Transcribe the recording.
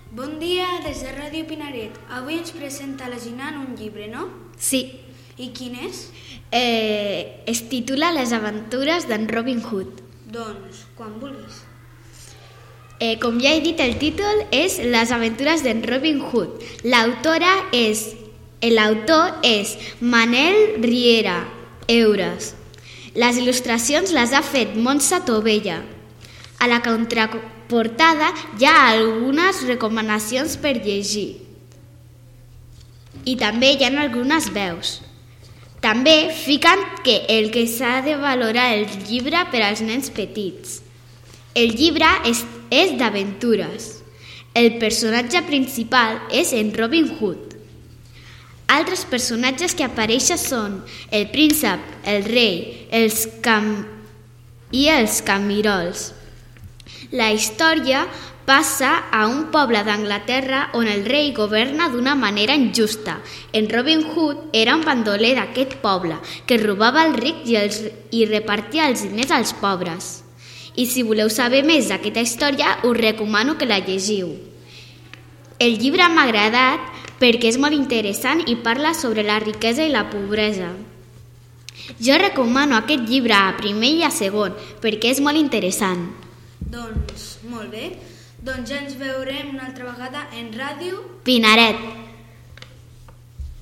Bon dia, des de Ràdio Pinaret. Avui ens presenta la Jinan un llibre, no? Sí. I quin és? Es titula Les aventures d'en Robin Hood. Doncs, quan vulguis. Com ja he dit, el títol és Les aventures d'en Robin Hood. L'autor és Manel Riera Eures. Les il·lustracions les ha fet Montse Tovella. A la contraportada hi ha algunes recomanacions per llegir. I també hi ha algunes veus. També fiquen que el que s'ha de valorar el llibre per als nens petits. El llibre és d'aventures. El personatge principal és en Robin Hood. Altres personatges que apareixen són el príncep, el rei i els camirols. La història passa a un poble d'Anglaterra on el rei governa d'una manera injusta. En Robin Hood era un bandoler d'aquest poble que robava els rics i repartia els diners als pobres. I si voleu saber més d'aquesta història, us recomano que la llegiu. El llibre m'ha agradat perquè és molt interessant i parla sobre la riquesa i la pobresa. Jo recomano aquest llibre a primer i a segon perquè és molt interessant. Doncs, molt bé. Doncs ja ens veurem una altra vegada en Ràdio Pinaret.